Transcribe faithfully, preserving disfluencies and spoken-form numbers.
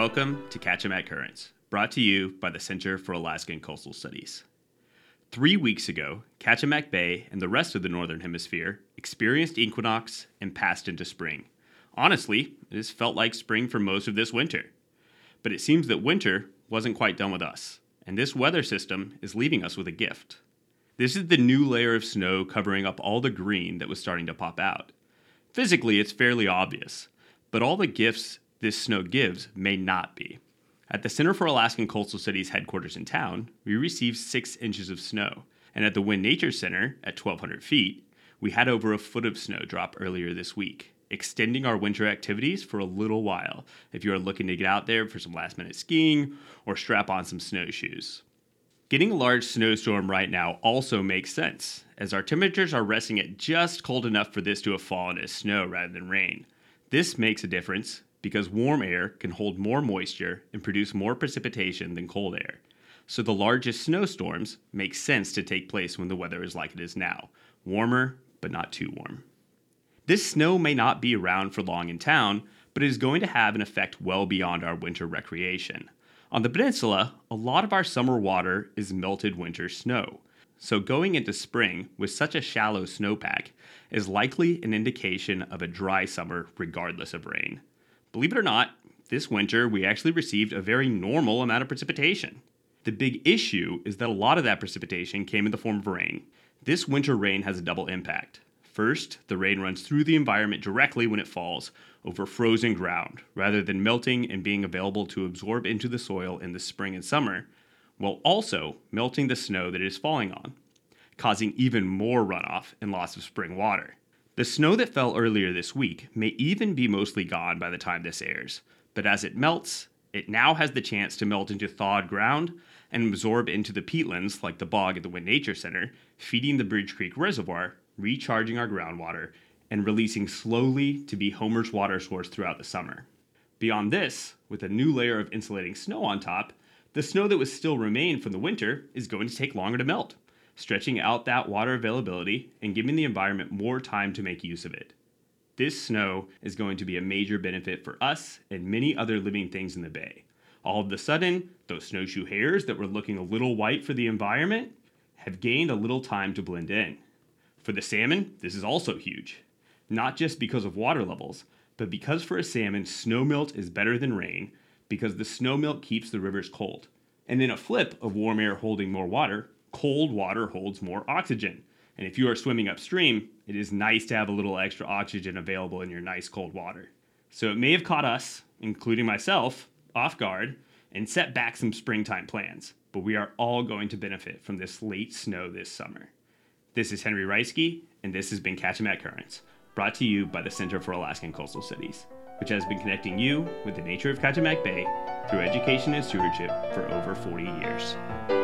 Welcome to Kachemak Currents, brought to you by the Center for Alaskan Coastal Studies. Three weeks ago, Kachemak Bay and the rest of the Northern Hemisphere experienced equinox and passed into spring. Honestly, this felt like spring for most of this winter. But it seems that winter wasn't quite done with us, and this weather system is leaving us with a gift. This is the new layer of snow covering up all the green that was starting to pop out. Physically, it's fairly obvious, but all the gifts this snow gives may not be. At the Center for Alaskan Coastal Studies headquarters in town, we received six inches of snow, and at the Wind Nature Center at twelve hundred feet, we had over a foot of snow drop earlier this week, extending our winter activities for a little while if you are looking to get out there for some last-minute skiing or strap on some snowshoes. Getting a large snowstorm right now also makes sense, as our temperatures are resting at just cold enough for this to have fallen as snow rather than rain. This makes a difference because warm air can hold more moisture and produce more precipitation than cold air. So the largest snowstorms make sense to take place when the weather is like it is now, warmer but not too warm. This snow may not be around for long in town, but it is going to have an effect well beyond our winter recreation. On the peninsula, a lot of our summer water is melted winter snow. So going into spring with such a shallow snowpack is likely an indication of a dry summer regardless of rain. Believe it or not, this winter we actually received a very normal amount of precipitation. The big issue is that a lot of that precipitation came in the form of rain. This winter rain has a double impact. First, the rain runs through the environment directly when it falls over frozen ground, rather than melting and being available to absorb into the soil in the spring and summer, while also melting the snow that it is falling on, causing even more runoff and loss of spring water. The snow that fell earlier this week may even be mostly gone by the time this airs, but as it melts, it now has the chance to melt into thawed ground and absorb into the peatlands like the bog at the Wind Nature Center, feeding the Bridge Creek Reservoir, recharging our groundwater, and releasing slowly to be Homer's water source throughout the summer. Beyond this, with a new layer of insulating snow on top, the snow that was still remained from the winter is going to take longer to melt, stretching out that water availability and giving the environment more time to make use of it. This snow is going to be a major benefit for us and many other living things in the bay. All of a sudden, those snowshoe hares that were looking a little white for the environment have gained a little time to blend in. For the salmon, this is also huge. Not just because of water levels, but because for a salmon, snow melt is better than rain because the snow melt keeps the rivers cold. And in a flip of warm air holding more water, cold water holds more oxygen. And if you are swimming upstream, it is nice to have a little extra oxygen available in your nice cold water. So it may have caught us, including myself, off guard and set back some springtime plans, but we are all going to benefit from this late snow this summer. This is Henry Reisky, and this has been Kachemak Currents, brought to you by the Center for Alaskan Coastal Studies, which has been connecting you with the nature of Kachemak Bay through education and stewardship for over forty years.